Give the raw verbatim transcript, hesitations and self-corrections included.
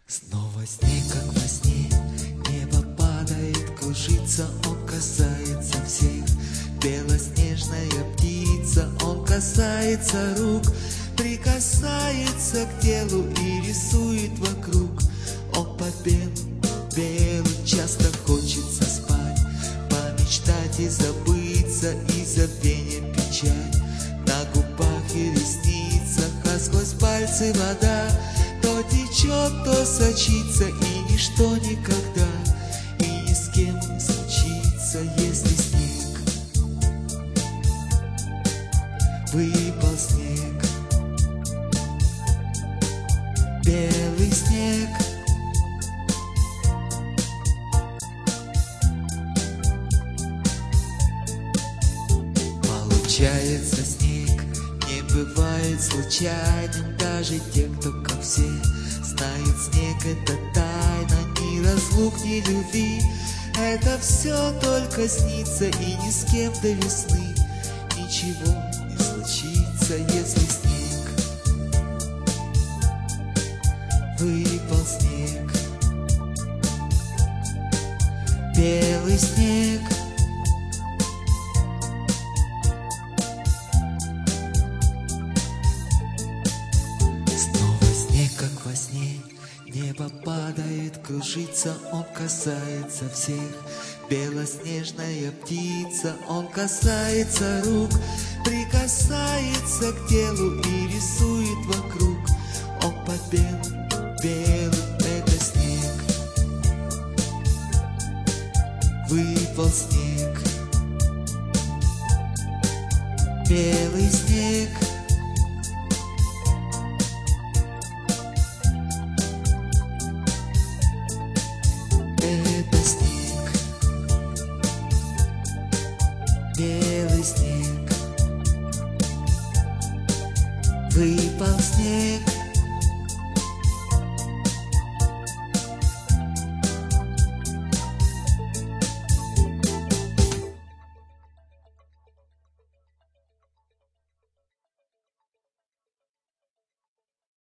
Снова снег, как во сне, небо падает, кружится, он касается всех. Белоснежная птица, он касается рук, прикасается к телу и рисует вокруг. Он по белу, белу, часто хочется спать, помечтать и забыться, и забвенье печаль. На губах и ресницах, а сквозь пальцы вода то течет, то сочится, и ничто никогда и ни с кем не случится, если снег. Выпал снег, белый снег. Получается, снег не бывает случайным, даже те, кто как все знает, снег — это тайна, ни разлук, ни любви. Это все только снится, и ни с кем до весны ничего не случится, если снег. Выпал снег, белый снег. Как во сне, небо падает, кружится, он касается всех. Белоснежная птица, он касается рук, прикасается к телу и рисует вокруг. Он по белу, белу, это снег. Выпал снег, белый снег. Белый снег, выпал снег.